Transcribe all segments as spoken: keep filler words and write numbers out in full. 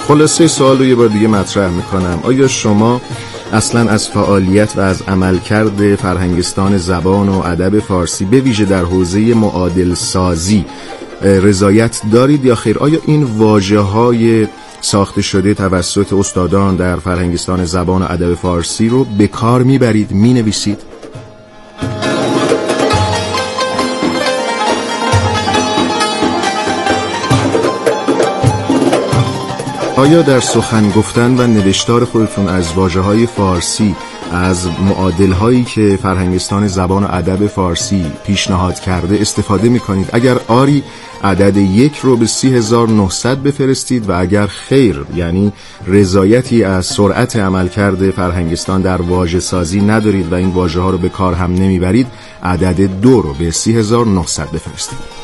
خلاصه سوال رو یه بار دیگه مطرح میکنم. آیا شما اصلا از فعالیت و از عملکرد فرهنگستان زبان و ادب فارسی به ویژه در حوزه معادل سازی رضایت دارید یا خیر؟ آیا این واژه‌های ساخته شده توسط استادان در فرهنگستان زبان و ادب فارسی رو به کار میبرید، مینویسید؟ آیا در سخن گفتن و نوشتار خودتون از واژه‌های فارسی، از معادل‌هایی که فرهنگستان زبان و ادب فارسی پیشنهاد کرده استفاده می‌کنید؟ اگر آری، عدد یک رو به سی هزار و نهصد بفرستید و اگر خیر، یعنی رضایتی از سرعت عملکرد فرهنگستان در واژه سازی ندارید و این واژه‌ها رو به کار هم نمیبرید، عدد دو رو به سی هزار و نهصد بفرستید.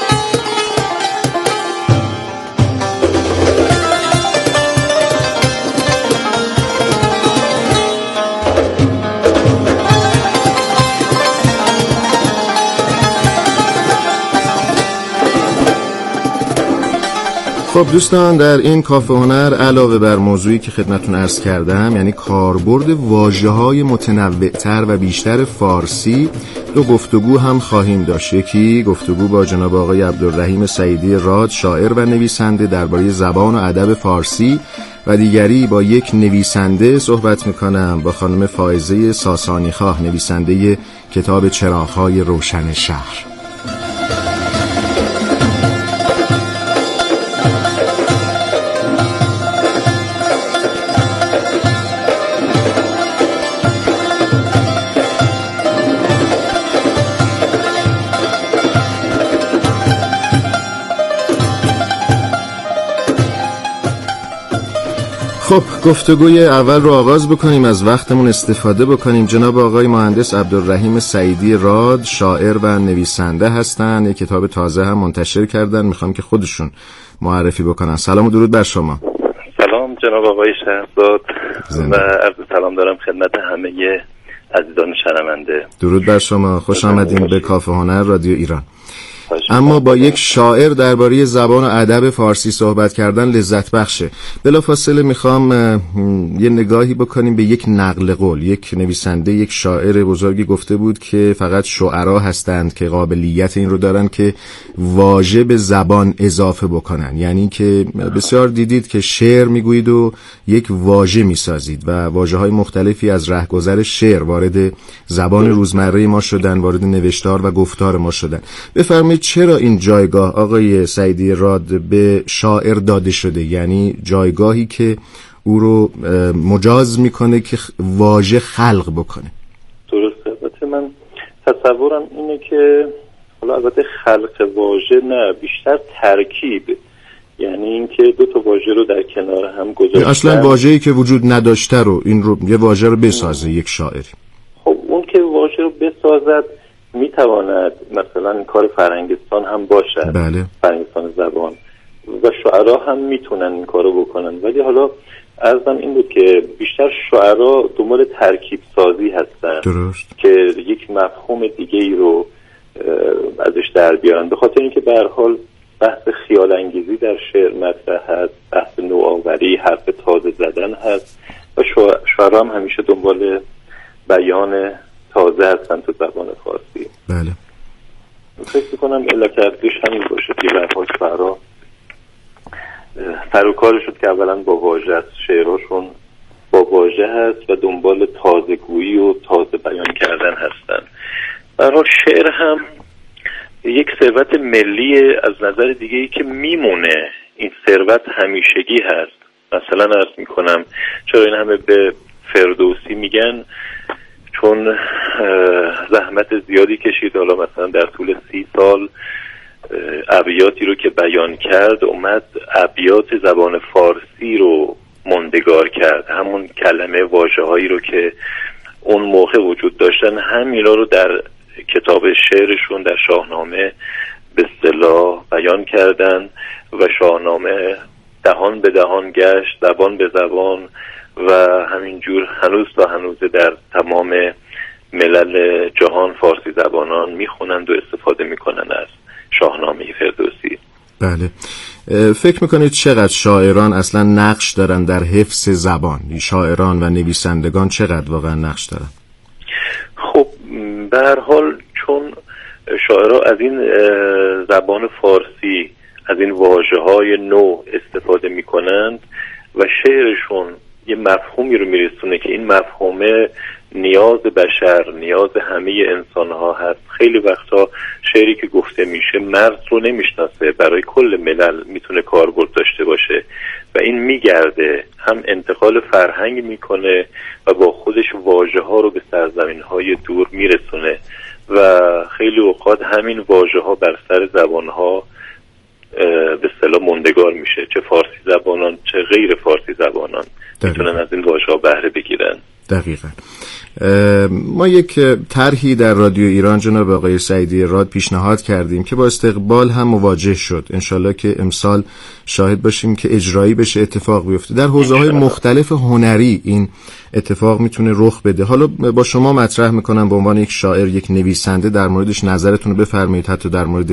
خب دوستان، در این کافه هنر علاوه بر موضوعی که خدمتتون عرض کردم، یعنی کاربرد واژه‌های متنوع‌تر و بیشتر فارسی، دو گفتگو هم خواهیم داشت. یکی گفتگو با جناب آقای عبدالرحیم سعیدی راد، شاعر و نویسنده، درباره زبان و ادب فارسی، و دیگری با یک نویسنده صحبت میکنم، با خانم فائزه ساسانی خواه، نویسنده کتاب چراغ‌های روشن شهر. خب گفتگوی اول رو آغاز بکنیم، از وقتمون استفاده بکنیم. جناب آقای مهندس عبدالرحیم سعیدی راد شاعر و نویسنده هستن، یک کتاب تازه هم منتشر کردن، میخوام که خودشون معرفی بکنن. سلام و درود بر شما. سلام جناب آقای شهرزاد و عرض سلام دارم خدمت همه عزیزان شنونده. درود بر شما، خوش آمدین به کافه هنر رادیو ایران. اما با یک شاعر درباره زبان و ادب فارسی صحبت کردن لذت بخشه. بلافاصله میخوام یه نگاهی بکنیم به یک نقل قول. یک نویسنده، یک شاعر بزرگی گفته بود که فقط شعرا هستند که قابلیت این رو دارن که واژه به زبان اضافه بکنن. یعنی که بسیار دیدید که شعر میگویید و یک واژه میسازید و واژه‌های مختلفی از رهگذر شعر وارد زبان روزمره ما شدن، وارد نوشتار و گفتار ما شدن. بفرمایید چرا این جایگاه آقای سعیدی راد به شاعر داده شده؟ یعنی جایگاهی که او رو مجاز میکنه که واژه خلق بکنه. درسته. البته من تصورم اینه که حالا البته خلق واژه نه، بیشتر ترکیب، یعنی اینکه دو تا واژه رو در کنار هم گذاشتن. اصلا واژه‌ای که وجود نداشته رو این رو یه واژه رو بسازه یک شاعری. خب اون که واژه رو بسازد میتواند مثلا این کار فرهنگستان هم باشد. بله. فرهنگستان زبان و شعرا هم میتونن این کارو بکنن، ولی حالا عرضم این بود که بیشتر شعرا دنبال ترکیب سازی هستن. درست. که یک مفهوم دیگه ای رو ازش در بیارن، به خاطر اینکه به هر حال بحث خیال انگیزی در شعر مطرح هست، بحث نوآوری، حرف تازه زدن هست و شعرا هم همیشه دنبال بیان تازه هستن تو زبان فارسی. بله. فکر میکنم علت اصلیش همین باشه که به هر حال شعرا سر و کار شد که اولا با واژه است، شعرهاشون با واژه هست و دنبال تازه‌گویی و تازه بیان کردن هستن. به هر حال شعر هم یک ثروت ملی از نظر دیگه ای که میمونه، این ثروت همیشگی هست. مثلا عرض میکنم چرا این همه به فردوسی میگن؟ چون زحمت زیادی کشید، حالا مثلا در طول سی سال ابیاتی رو که بیان کرد اومد ابیات زبان فارسی رو ماندگار کرد، همون کلمه واژه‌هایی رو که اون موقع وجود داشتن همینا رو در کتاب شعرشون در شاهنامه به اصطلاح بیان کردن و شاهنامه دهان به دهان گشت، زبان به زبان و همینجور هنوز تا هنوز در تمام ملل جهان فارسی زبانان میخونند و استفاده میکنن از شاهنامه فردوسی. بله. فکر میکنید چقدر شاعران اصلا نقش دارن در حفظ زبان؟ شاعران و نویسندگان چقدر واقعا نقش دارن؟ خب به هر حال چون شاعرها از این زبان فارسی، از این واژه‌های نو استفاده میکنند و شعرشون یه مفهومی رو میرسونه که این مفهومه نیاز بشر، نیاز همه انسان‌ها هست. خیلی وقتا شعری که گفته میشه مرز رو نمیشناسه، برای کل ملل میتونه کاربرد داشته باشه و این میگرده، هم انتقال فرهنگ میکنه و با خودش واژه‌ها رو به سرزمین‌های دور میرسونه و خیلی اوقات همین واژه‌ها بر سر زبان‌ها به اصطلاح موندگار میشه، چه فارسی زبانان چه غیر فارسی زبانان میتونن از این واژه‌ها بهره بگیرن. دقیقاً. ما یک طرحی در رادیو ایران جناب آقای سعیدی راد پیشنهاد کردیم که با استقبال هم مواجه شد. انشالله که امسال شاهد باشیم که اجرایی بشه، اتفاق بیفته. در حوزه‌های مختلف هنری این اتفاق میتونه رخ بده. حالا با شما مطرح میکنم به عنوان یک شاعر، یک نویسنده، در موردش نظرتون رو بفرمایید، حتی در مورد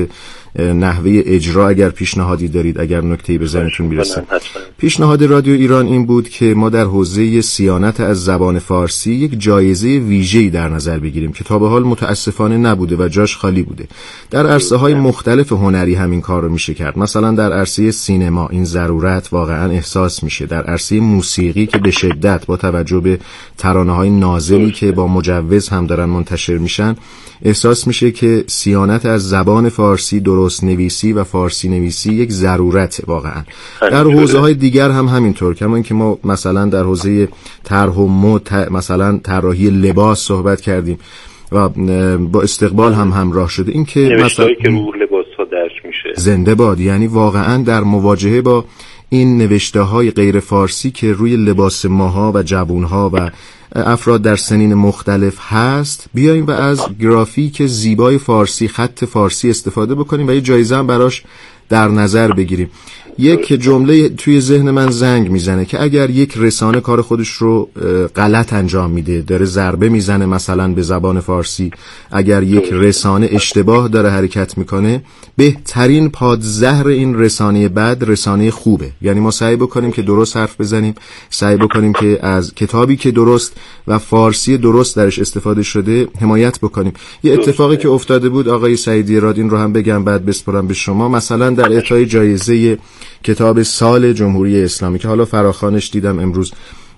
نحوه اجرا اگر پیشنهادی دارید، اگر نکته‌ای به ذهنتون میرسه. پیشنهاد رادیو ایران این بود که ما در حوزه صیانت از زبان فارسی یک جایزه ویژه‌ای در نظر بگیریم که تا به حال متاسفانه نبوده و جاش خالی بوده. در عرصه‌های مختلف هنری همین کار رو میشه کرد. مثلا در عرصه سینما این ضرورت واقعا احساس میشه. در عرصه موسیقی که به شدت با توجه به ترانه‌های نازلی که با مجوز هم دارن منتشر میشن احساس میشه که صیانت از زبان فارسی، درست نویسی و فارسی نویسی یک ضرورت واقعا. در حوزه‌های دیگر هم همینطور، کما اینکه ما مثلا در حوزه طرح و مد، مثلا طراحی لباس صحبت کردیم و با استقبال هم همراه شده. این که مثلا که رو لباس‌ها درج میشه زنده باد، یعنی واقعا در مواجهه با این نوشته‌های غیر فارسی که روی لباس ماها و جوانها و افراد در سنین مختلف هست، بیاییم و از گرافیک زیبای فارسی، خط فارسی استفاده بکنیم و یه جایزه هم براش در نظر بگیریم. یک جمله توی ذهن من زنگ میزنه که اگر یک رسانه کار خودش رو غلط انجام میده، داره ضربه میزنه مثلا به زبان فارسی، اگر یک رسانه اشتباه داره حرکت میکنه، بهترین پادزهر این رسانه بد رسانه خوبه. یعنی ما سعی بکنیم که درست حرف بزنیم، سعی بکنیم که از کتابی که درست و فارسی درست درش استفاده شده حمایت بکنیم. یه اتفاقی که افتاده بود آقای سعیدی راد، این رو هم بگم بعد بسپرم به شما، مثلا در اعطای جایزه کتاب سال جمهوری اسلامی که حالا فراخوانش دیدم امروز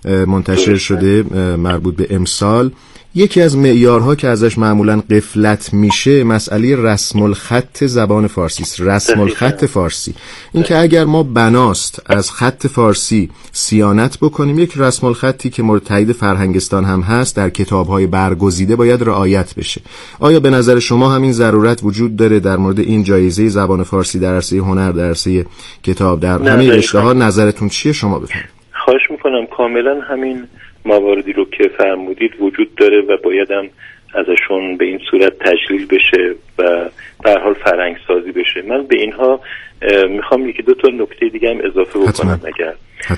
منتشر شده، مربوط به امسال، یکی از معیارها که ازش معمولاً غفلت میشه مسئله رسم الخط زبان فارسی است. رسم الخط فارسی، این که اگر ما بناست از خط فارسی صیانت بکنیم، یک رسم الخطی که مورد تایید فرهنگستان هم هست در کتاب‌های برگزیده باید رعایت بشه. آیا به نظر شما همین ضرورت وجود داره در مورد این جایزه زبان فارسی در عرصه هنر، در عرصه کتاب، در همه رشته‌ها نظرتون چیه؟ شما بفرمایید. خواهش می‌کنم. کاملاً همین مواردی رو که فرمودید وجود داره و بایدم ازشون به این صورت تجلیل بشه و به هر حال فرهنگ سازی بشه. من به اینها میخوام یکی دو تا نکته دیگه هم اضافه بکنم اگر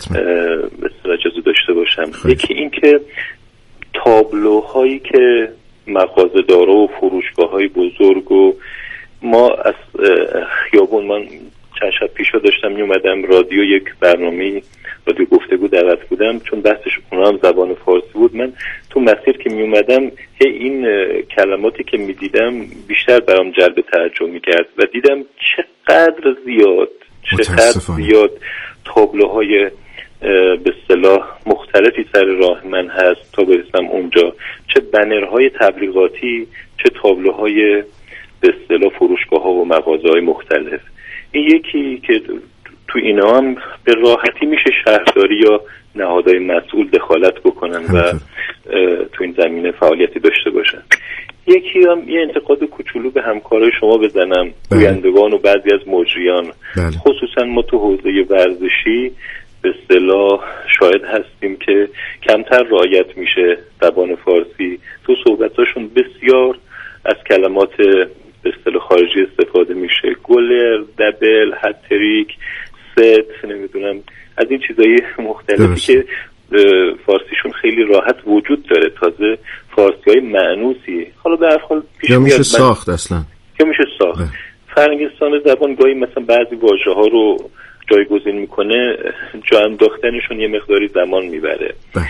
به اجازه داشته باشم. خیلی. یکی این که تابلوهایی که مغازه‌دارا و فروشگاه‌های بزرگ و ما از خیابون، من چند شب پیشا داشتم میومدم رادیو، یک برنامه رادیو گفتگو دعوت بودم، چون بحثش اونها هم زبان فارسی بود. من تو مسیر که می اومدم هی این کلماتی که می دیدم بیشتر برام جلب توجه می کرد و دیدم چقدر زیاد چقدر زیاد تابلوهای به اصطلاح مختلفی سر راه من هست تا برسم اونجا، چه بنرهای تبلیغاتی، چه تابلوهای به اصطلاح فروشگاه ها و مغازه های مختلف. این یکی که تو اینا هم به راحتی میشه شهرداری یا نهادهای مسئول دخالت بکنن و تو این زمینه فعالیتی داشته باشن. یکی هم یه انتقاد کوچولو به همکارای شما بزنم، گویندگان و بعضی از مجریان. بله. خصوصا ما تو حوزه ورزشی به اصطلاح شاهد هستیم که کمتر رعایت میشه زبان فارسی. تو صحبتاشون بسیار از کلمات به اصطلاح خارجی استفاده میشه، گلر، دبل، هتریک، ست، نمیدونم از این چیزایی مختلفی درست. که فارسیشون خیلی راحت وجود داره، تازه فارسی های معنوسی حالا به هر حال پیش یا میشه ساخت اصلا یا میشه ساخت. فرنگستان زبان گاهی مثلا بعضی واژه ها رو جایگزین میکنه، جا انداختنشون یه مقداری زمان میبره.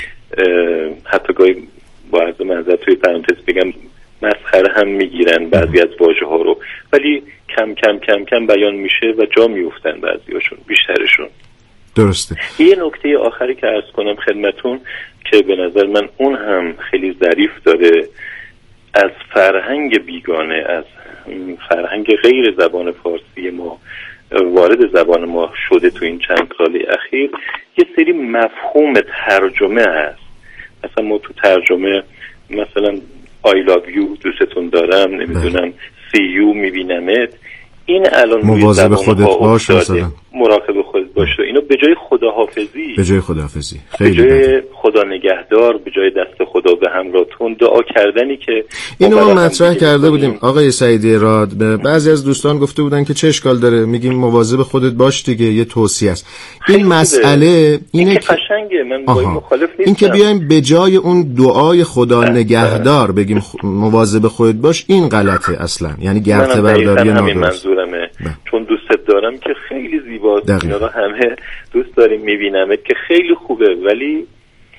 حتی گاهی با عرض معذرت توی پرانتز بگم مسخره هم میگیرن بعضی از واژه ها رو، ولی کم کم کم کم بیان میشه و جا میفتن بعضیاشون، بیشترشون. درسته. یه نکته آخری که عرض کنم خدمتون که به نظر من اون هم خیلی ظریف داره، از فرهنگ بیگانه، از فرهنگ غیر زبان فارسی ما وارد زبان ما شده تو این چند سال اخیر، یه سری مفهوم ترجمه هست. مثلا ما تو ترجمه مثلا I love you، دوستتون دارم، نمیدونم see you، میبینمت، این الان مواظب خودت باش، مثلا مراقب خودت باش، اینو به جای خداحافظی به جای خداحافظی خیلی به جای خدا نگهدار، به جای دست خدا به همراهتون، دعا کردنی که اینو ما مطرح کرده بودیم آقای سعیدی راد. بعضی از دوستان گفته بودن که چه اشکال داره، میگیم مواظب خودت باش دیگه، یه توصیه است. این مسئله اینه که قشنگه، من با این مخالف نیستم. این که بیایم به جای اون دعای خدا نگهدار بگیم مواظب خودت باش، این غلطه اصلا، یعنی گرته برداری نادرست. چون دوستت دارم که خیلی زیباست، اینا رو همه دوست داریم، میبینمت که خیلی خوبه، ولی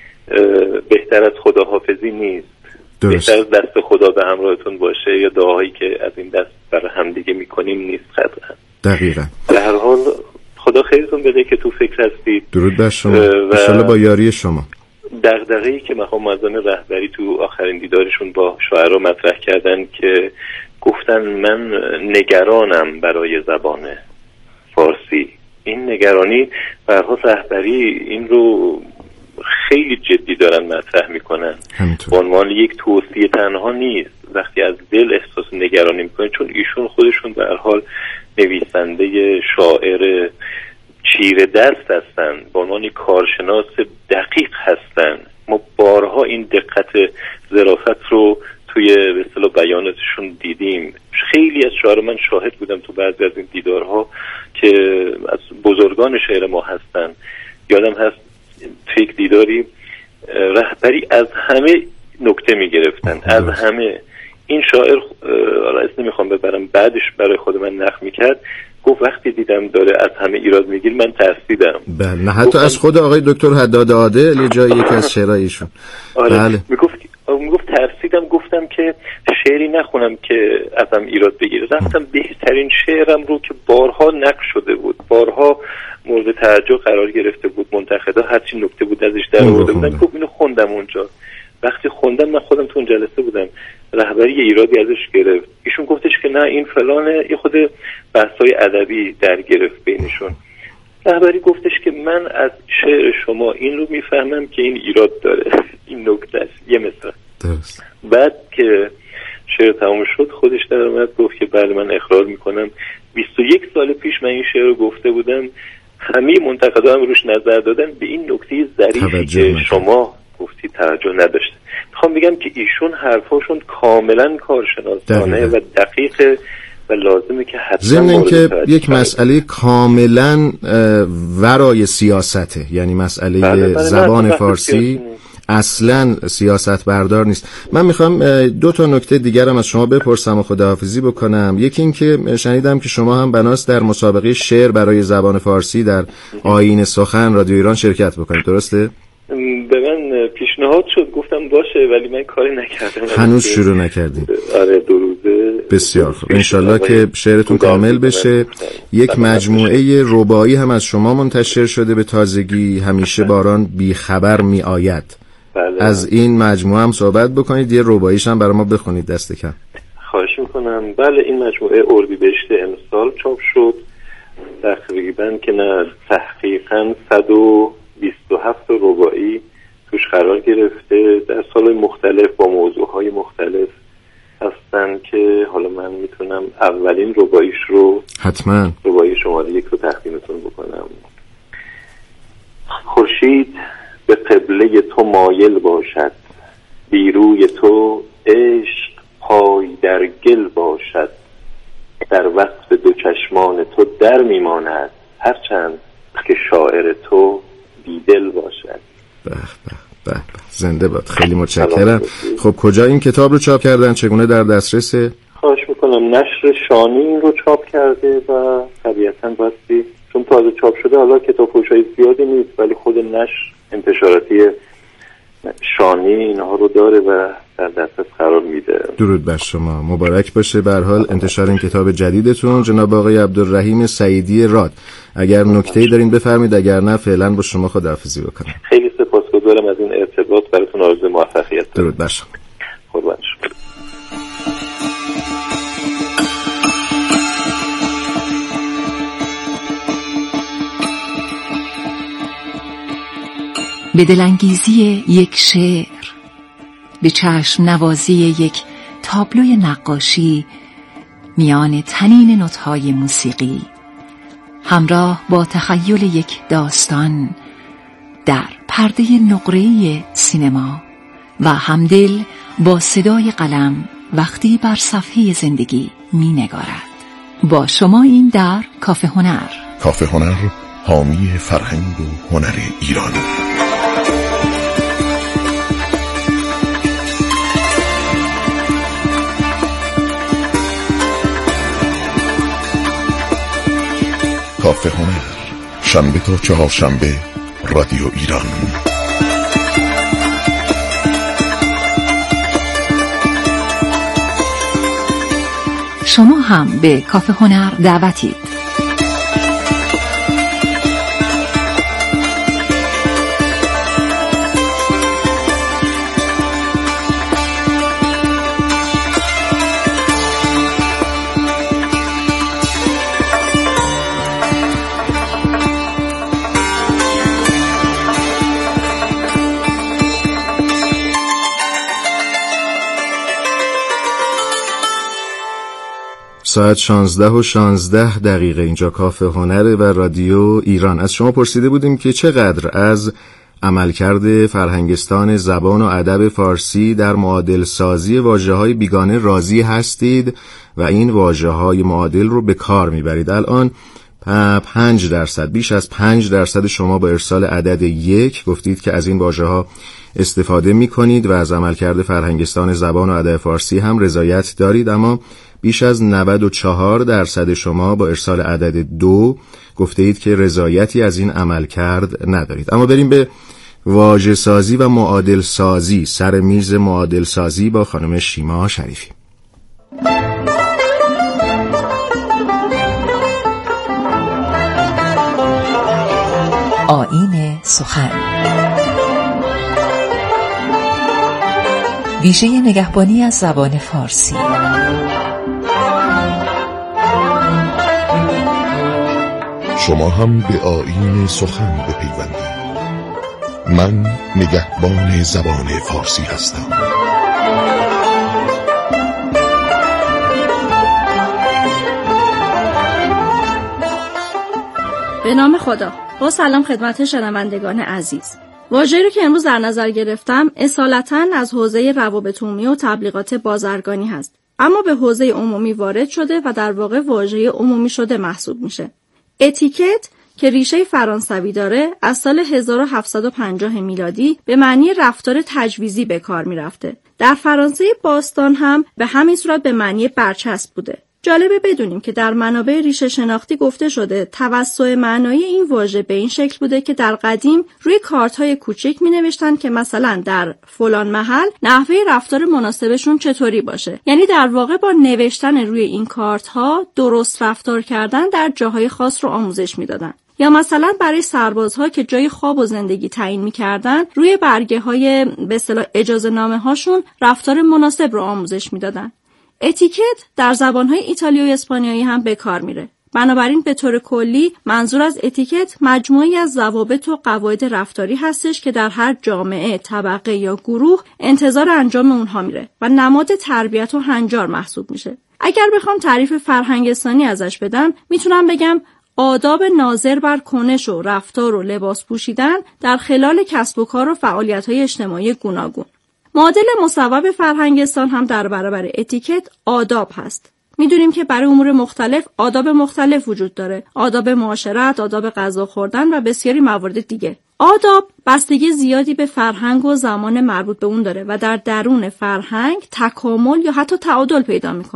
بهتر از خداحافظی نیست. درست. بهتر از دست خدا به همراهتون باشه یا دعاهایی که از این دست برای همدیگه میکنیم نیست قطعا. دقیقاً. در هر حال خدا خیرتون بده که تو فکر هستید. درود بر شما. انشالله با یاری شما. دغدغه‌ای که مقام معظم رهبری تو آخرین دیدارشون با شاعرها مطرح کردن که گفتن من نگرانم برای زبان فارسی. این نگرانی برها رهبری این رو خیلی جدی دارن مطرح میکنن، به عنوان یک توصیه تنها نیست. وقتی از دل احساس نگرانی میکنن، چون ایشون خودشون به هر حال نویسنده شاعر چیره دست هستن، به عنوان کارشناس دقیق هستن. ما بارها این دقت ظرافت رو توی به اصطلاح بیاناتشون دیدیم. خیلی از شاعر من شاهد بودم تو بعضی از این دیدارها که از بزرگان شعر ما هستن. یادم هست توی یک دیداری رهبری از همه نکته میگرفتن، از همه. این شاعر حالا اسم نمیخوام ببرم، بعدش برای خود من نقل میکرد، گفت وقتی دیدم داره از همه ایراد میگیر من ترسیدم. بله، نه حتی از خود آقای دکتر حداد عادل یه جایی یک از شعرایشون. آره. بله. میگفت میگفت ترسیدم، گفتم که شعری نخونم که ازم ایراد بگیره. رفتم بهترین شعرم رو که بارها نقل شده بود، بارها مورد توجه قرار گرفته بود، منتقدا هر چی نکته بود ازش در آورده بودن، خب اینو خوندم اونجا. وقتی خوندم، من خودم تو اون جلسه بودم، رهبری یه ایرادی ازش گرفت. ایشون گفتش که نه این فلانه، یه خود بحث‌های ادبی در گرفت بینشون. رهبری گفتش که من از شعر شما این رو میفهمم که این ایراد داره، این نکته است، یه مثال. درست. بعد که شعر تموم شد خودش در اومد گفت که بله من اقرار میکنم بیست و یک سال پیش من این شعر رو گفته بودم، همه منتقدا هم روش نظر دادن، به این نکته ظریفی که شما گفتی توجه نداشته. میخوام بگم که ایشون حرفاشون کاملا کارشناسانه و دقیقه و لازمه که حتما ضمن اینکه یک مسئله کاملا ورای سیاسته، یعنی مسئله بله بله زبان فارسی اصلا سیاست بردار نیست. من میخوام دو تا نکته دیگرم از شما بپرسم و خداحافظی بکنم. یکی این که شنیدم که شما هم بناست در مسابقه شعر برای زبان فارسی در آیین سخن رادیو ایران شرکت بکنید، درسته؟ به من پیشنهاد شد، گفتم باشه، ولی من کاری نکردم. هنوز شروع نکردیم. آره دو روزه. بسیار خوب، انشالله که شعرتون کامل بشه. یک مجموعه رباعی هم از شما منتشر شده به تازگی، همیشه باران بی خبر می آید. بله. از این مجموعه هم صحبت بکنید، یه رباعیش هم برای ما بخونید دست کم. خواهش میکنم. بله این مجموعه اردیبهشت امسال چاپ شد، تقریبا که نه تحقیقا صد و بیست و هفت رباعی توش قرار گرفته، در سالهای مختلف با موضوعهای مختلف هستن که حالا من میتونم اولین رباعیش رو حتما رباعی شماره یک رو تقدیمتون بکنم. خورشید به قبله تو مایل باشد، بیروی تو عشق پای در گل باشد، در وصف دو چشمان تو در میماند، هرچند که شاعر تو بیدل باشد. به به به زنده باد. خیلی متشکرم. خب کجا این کتاب رو چاپ کردن؟ چگونه در دسترسه؟ خواهش میکنم کنم نشر شانی این رو چاپ کرده و طبیعتاً باستی چون تازه چاپ شده حالا کتاب فروشای زیادی نیست، ولی خود نشر انتشاراتی شانی اینها رو داره و در دسترس قرار میده. درود بر شما، مبارک باشه. به هر حال انتشار این کتاب جدیدتون. جناب آقای عبدالرحیم سعیدی راد، اگر نکته‌ای دارین بفرمایید، اگر نه فعلا با شما خداحافظی بکنم. خیلی سپاسگزارم از این ارتباط، براتون آرزوی موفقیت دارم. درود بر شما. قربان شما. به دلانگیزی یک شعر، به چشم نوازی یک تابلوی نقاشی میان تنین نوت‌های موسیقی، همراه با تخیل یک داستان در پرده نقره‌ای سینما و همدل با صدای قلم وقتی بر صفحه زندگی می نگارد. با شما این در کافه هنر. کافه هنر، حامی فرهنگ و هنر ایران. کافه هنر، شنبه تا چهارشنبه، رادیو ایران. شما هم به کافه هنر دعوتید. ساعت شانزده و شانزده دقیقه اینجا کافه هنر و رادیو ایران. از شما پرسیده بودیم که چقدر از عملکرد فرهنگستان زبان و ادب فارسی در معادل سازی واژه‌های بیگانه راضی هستید و این واژه‌های معادل رو به کار میبرید. الان پنج درصد، بیش از پنج درصد شما با ارسال عدد یک گفتید که از این واژه‌ها استفاده میکنید و از عملکرد فرهنگستان زبان و ادب فارسی هم رضایت دارید، اما بیش از نود و چهار درصد شما با ارسال عدد دو گفته اید که رضایتی از این عملکرد ندارید. اما بریم به واژه سازی و معادل سازی. سر میز معادل سازی با خانم شیما شریفی. آیین سخن، ویژه نگهبانی از زبان فارسی. شما هم به آیین سخن بپیوندید. من نگهبان زبان فارسی هستم. به نام خدا. با سلام خدمت شنوندگان عزیز. واژه‌ای رو که امروز در نظر گرفتم اصالتاً از حوزه روابط عمومی و تبلیغات بازرگانی هست، اما به حوزه عمومی وارد شده و در واقع واژه عمومی شده محسوب میشه. اتیکت که ریشه فرانسوی داره از سال هزار و هفتصد و پنجاه میلادی به معنی رفتار تجویزی به کار میرفته. در فرانسه باستان هم به همین صورت به معنی برچسب بوده. جالبه بدونیم که در منابع ریشه شناختی گفته شده توسع معنایی این واژه به این شکل بوده که در قدیم روی کارت‌های کوچک می‌نوشتن که مثلا در فلان محل نحوه رفتار مناسبشون چطوری باشه. یعنی در واقع با نوشتن روی این کارت‌ها درست رفتار کردن در جاهای خاص رو آموزش میدادن. یا مثلا برای سربازها که جای خواب و زندگی تعیین می‌کردن روی برگه‌های به اصطلاح اجازه نامه‌هاشون رفتار مناسب رو آموزش میدادن. اتیکت در زبان‌های ایتالیایی و اسپانیایی هم به کار میره. بنابراین به طور کلی منظور از اتیکت مجموعی از ضوابط و قواعد رفتاری هستش که در هر جامعه، طبقه یا گروه انتظار انجام اونها میره و نماد تربیت و هنجار محسوب میشه. اگر بخوام تعریف فرهنگستانی ازش بدم، میتونم بگم آداب ناظر بر کنش و رفتار و لباس پوشیدن در خلال کسب و کار و فعالیت‌های اجتماعی گوناگون. معادل مصوب فرهنگستان هم در برابر اتیکت آداب هست. میدونیم که برای امور مختلف آداب مختلف وجود داره. آداب معاشرت، آداب غذا خوردن و بسیاری موارد دیگه. آداب بستگی زیادی به فرهنگ و زمان مربوط به اون داره و در درون فرهنگ تکامل یا حتی تعادل پیدا میکنه.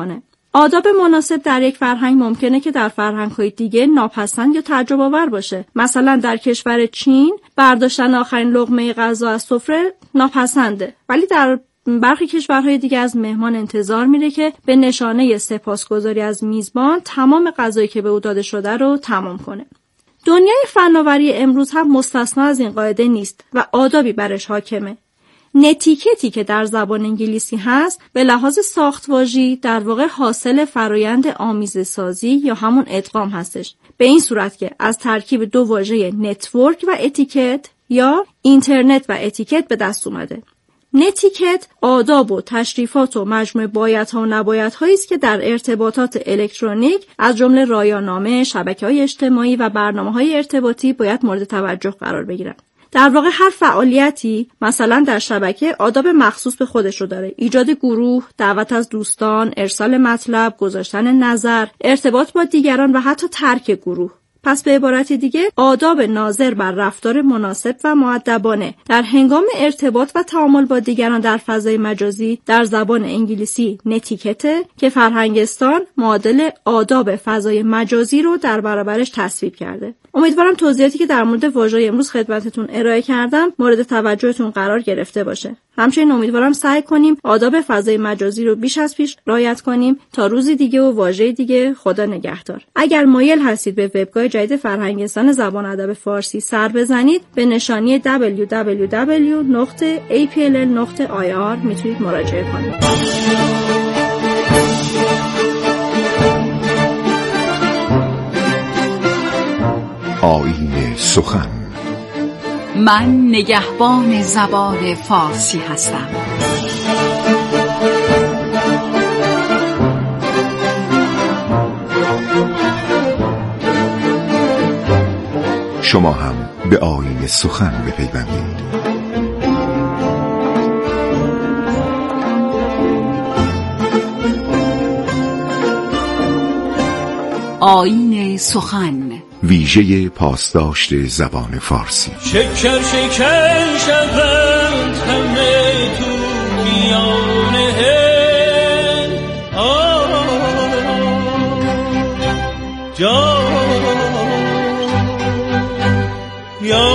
آداب مناسب در یک فرهنگ ممکنه که در فرهنگ‌های دیگه ناپسند یا تعجب آور باشه. مثلا در کشور چین برداشتن آخرین لقمه غذا از سفره ناپسنده، ولی در برخی کشورهای دیگه از مهمان انتظار میره که به نشانه سپاسگزاری از میزبان تمام غذایی که به او داده شده رو تمام کنه. دنیای فناوری امروز هم مستثنا از این قاعده نیست و آدابی برش حاکمه. نتیکتی که در زبان انگلیسی هست به لحاظ ساخت‌واژه‌ای در واقع حاصل فرایند آمیزه‌سازی یا همون ادغام هستش، به این صورت که از ترکیب دو واژه نتورک و اتیکت یا اینترنت و اتیکت به دست اومده. نتیکت آداب و تشریفات و مجموعه بایدها و نبایدهایی است که در ارتباطات الکترونیک از جمله رایانامه، شبکه‌های اجتماعی و برنامه‌های ارتباطی باید مورد توجه قرار بگیرند. در واقع هر فعالیتی مثلا در شبکه آداب مخصوص به خودش رو داره. ایجاد گروه، دعوت از دوستان، ارسال مطلب، گذاشتن نظر، ارتباط با دیگران و حتی ترک گروه. پس به عبارت دیگه آداب ناظر بر رفتار مناسب و مؤدبانه در هنگام ارتباط و تعامل با دیگران در فضای مجازی در زبان انگلیسی نتیکته که فرهنگستان معادل آداب فضای مجازی رو در برابرش تصویب کرده. امیدوارم توضیحاتی که در مورد واژه‌های امروز خدمتتون ارائه کردم مورد توجهتون قرار گرفته باشه. همچنین امیدوارم سعی کنیم آداب فضای مجازی رو بیش از پیش رعایت کنیم تا روزی دیگه و واژه دیگه. خدا نگهدار. اگر مایل هستید به وبگاه جدید فرهنگستان زبان ادب فارسی سر بزنید، به نشانی دبلیو دبلیو دبلیو نقطه ای پی ال ال نقطه آی آر میتونید مراجعه کنید. آیین سخن. من نگهبان زبان فارسی هستم. شما هم به آیین سخن بپیوندید. آیین سخن، ویژه پاسداشت زبان فارسی. شکر شکر شوند همه تو میانه جان یا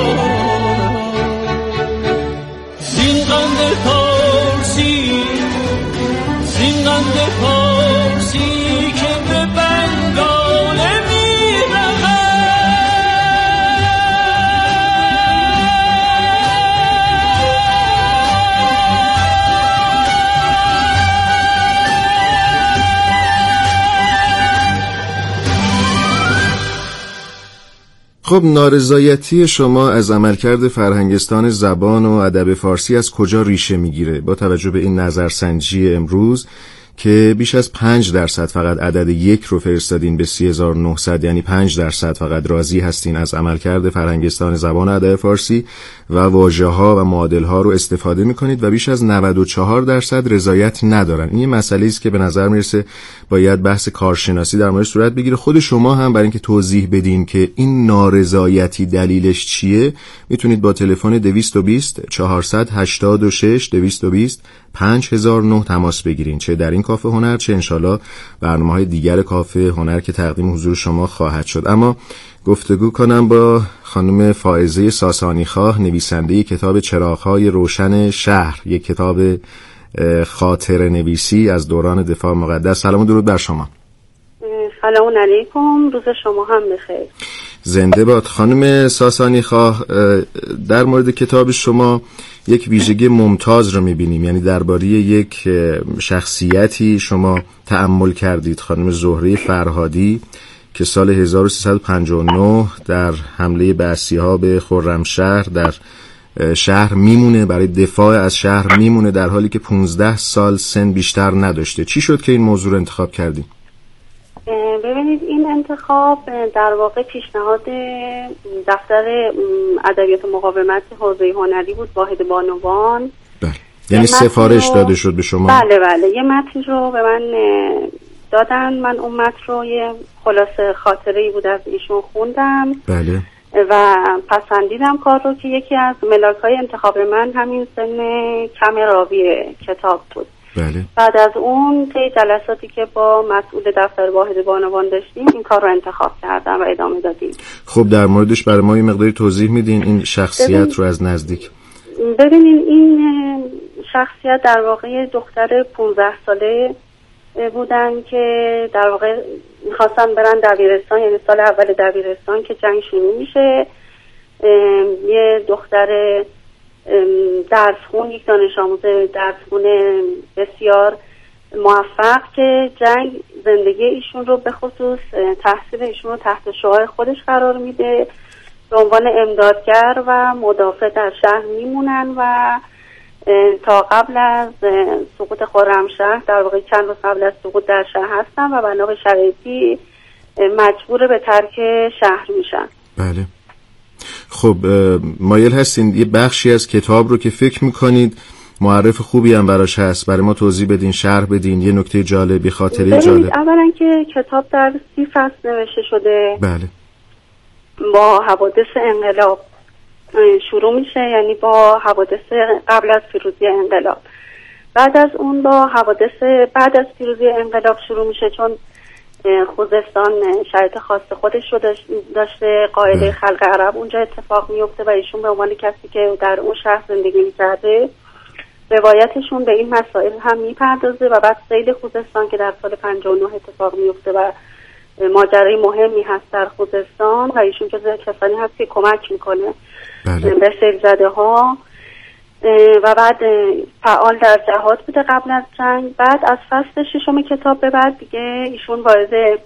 زین قند فارسی، زین قند فارسی که به بنگاله خب نارضایتی شما از عملکرد فرهنگستان زبان و ادب فارسی از کجا ریشه میگیره؟ با توجه به این نظرسنجی امروز که بیش از پنج درصد فقط عدد یک رو فرستادین به سی هزار و نهصد، یعنی پنج درصد فقط راضی هستین از عملکرد فرهنگستان زبان و ادب فارسی و واژه‌ها و معادل‌ها رو استفاده می‌کنید و بیش از نود و چهار درصد رضایت ندارن. این یه مسئله است که به نظر میرسه باید بحث کارشناسی در موردش صورت بگیره. خود شما هم برای اینکه توضیح بدین که این نارضایتی دلیلش چیه میتونید با تلفن دویست و بیست چهارصد و هشتاد و شش دویست و بیست پنج هزار و نه تماس بگیرین، چه در این کافه هنر چه انشالله برنامه‌های دیگر کافه هنر که تقدیم حضور شما خواهد شد. اما گفتگو کنم با خانم فائزه ساسانیخواه، نویسنده کتاب چراغ‌های روشن شهر، یک کتاب خاطره نویسی از دوران دفاع مقدس. سلام و درود بر شما. سلام علیکم، روز شما هم بخیر. زنده باد. خانم ساسانیخواه، در مورد کتاب شما یک ویژگی ممتاز رو می‌بینیم، یعنی درباره یک شخصیتی شما تأمل کردید، خانم زهره فرهادی که سال هزار و سیصد و پنجاه و نه در حمله بعثی‌ها به خرمشهر در شهر میمونه، برای دفاع از شهر میمونه، در حالی که پانزده سال سن بیشتر نداشته. چی شد که این موضوع رو انتخاب کردیم؟ ببینید، این انتخاب در واقع پیشنهاد دفتر ادبیات مقاومت حوزه هنری بود، واحد بانوان. بله، یعنی سفارش رو... داده شد به شما؟ بله بله، یه متن رو به من دادن، من اون متن رو یه خلاصه خاطره‌ای بود از ایشون خوندم. بله. و پسندیدم کار رو که یکی از ملاک‌های انتخاب من همین سن کم راوی کتاب بود. بله. بعد از اون طی جلساتی که با مسئول دفتر واحد بانوان داشتیم این کار رو انتخاب کردم و ادامه دادیم. خب در موردش برای ما یه مقداری توضیح میدین این شخصیت رو از نزدیک؟ ببینین این شخصیت در واقع دختر پونزده ساله بودن که در واقع میخواستن برن دبیرستان، یعنی سال اول دبیرستان که جنگ شروع میشه. یه دختر درسخون، یک دانش آموز درسخون بسیار موفق که جنگ زندگی ایشون رو به خصوص تحصیل ایشون رو تحت شعاع خودش قرار میده، به عنوان امدادگر و مدافع در شهر میمونن و تا قبل از سقوط خرمشهر، در واقع چند روز قبل از سقوط در شهر هستن و بنا به شرایطی مجبور به ترک شهر میشن. بله. خب مایل هستین یه بخشی از کتاب رو که فکر میکنید معرف خوبی هم براش هست برای ما توضیح بدین، شرح بدین، یه نکته جالبی، خاطره جالب. اولا که کتاب در سی فصل نوشته شده. بله. با حوادث انقلاب شروع میشه، یعنی با حوادث قبل از پیروزی انقلاب. بعد از اون با حوادث بعد از پیروزی انقلاب شروع میشه، چون خوزستان شرایط خاص خودش رو داشته، قاعده خلق عرب اونجا اتفاق میفته و ایشون به عنوان کسی که در اون شهر زندگی میکرده روایتشون به این مسائل هم میپردازه و بعد سیل خوزستان که در سال پنجاه و نه اتفاق میفته و ماجرای مهمی هست در خوزستان و ایشون جز کسانی هست که کمک میکنه بله. به سیل زده ها و بعد فعال در جهاد بوده قبل از جنگ. بعد از فصل ششم کتاب به بعد دیگه ایشون وارد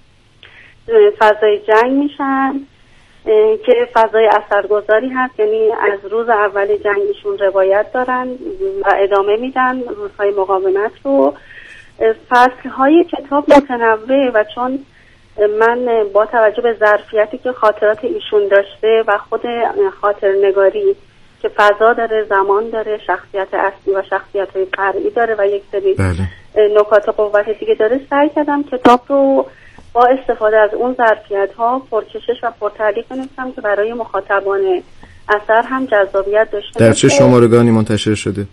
فضای جنگ میشن که فضای اثرگذاری هست، یعنی از روز اول جنگ ایشون روایت دارن و ادامه میدن روزهای مقاومت رو. فصلهای کتاب متنوع و چون من با توجه به ظرفیتی که خاطرات ایشون داشته و خود خاطرنگاری که فضا داره، زمان داره، شخصیت اصلی و شخصیت‌های فرعی داره و یک سری بله. نکات قوت دیگه داره، سعی کردم کتاب رو با استفاده از اون ظرفیت‌ها پرکشش و پرتعلیق بنویسم که برای مخاطبان اثر هم جذابیت داشته. در چه شمارگانی منتشر شده؟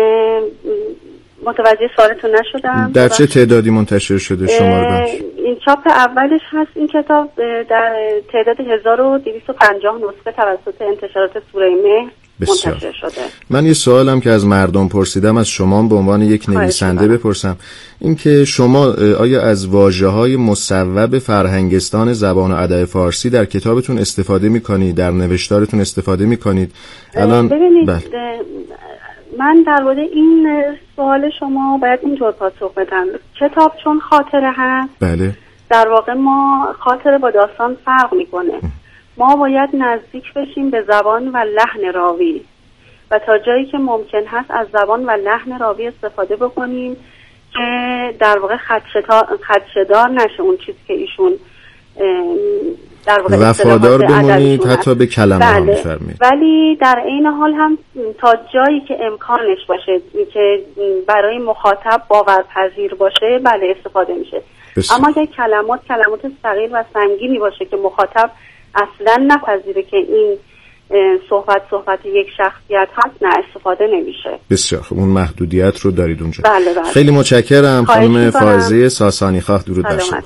متوجه سوالتون نشدم. در چه تعدادی منتشر شده شمارگان؟ این چاپ اولش هست این کتاب در تعداد هزار و دویست و پنجاه نسخه توسط انتشارات سوره مهر منتشر شده. من یه سوالم که از مردم پرسیدم از شما به عنوان یک نویسنده بپرسم، این که شما آیا از واژه‌های مصوب فرهنگستان زبان و ادب فارسی در کتابتون استفاده می‌کنید، در نوشتارتون استفاده می‌کنید؟ الان ببینید بله. من در مورد این سوال شما باید اینطور پاسخ بدم. کتاب چون خاطره هست بله. در واقع ما خاطره با داستان فرق میکنه. ما باید نزدیک بشیم به زبان و لحن راوی و تا جایی که ممکن هست از زبان و لحن راوی استفاده بکنیم که در واقع خدشه‌دار نشه اون چیزی که ایشون در واقع وفادار بمونید حتی به کلمه ها بله. میفرمید، ولی در این حال هم تا جایی که امکانش باشه که برای مخاطب باورپذیر باشه بله استفاده میشه. بسید. اما اگر کلمات کلمات صغیر و سنگینی باشه که مخاطب اصلا نپذیره که این صحبت صحبت یک شخصیت هست، نه استفاده نمیشه. بسیار خوب، اون محدودیت رو دارید اونجا. بله بله. خیلی متشکرم خانم فائزه ساسانی خواه، درود بر شما.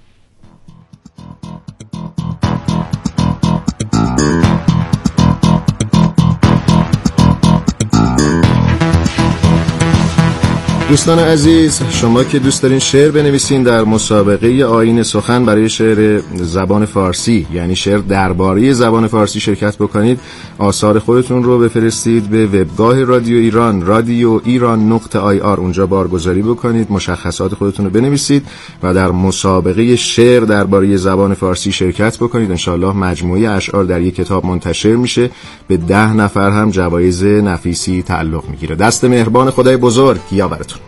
دوستان عزیز، شما که دوست دارین شعر بنویسین در مسابقه آیین سخن برای شعر زبان فارسی، یعنی شعر درباره زبان فارسی شرکت بکنید، آثار خودتون رو بفرستید به وبگاه رادیو ایران رادیو ایران نقطه آی آر، اونجا بارگذاری بکنید، مشخصات خودتون رو بنویسید و در مسابقه شعر درباره زبان فارسی شرکت بکنید. انشالله مجموعه اشعار در یک کتاب منتشر میشه، به ده نفر هم جوایز نفیسی تعلق میگیره. دست مهربان خدای بزرگ یاورتون.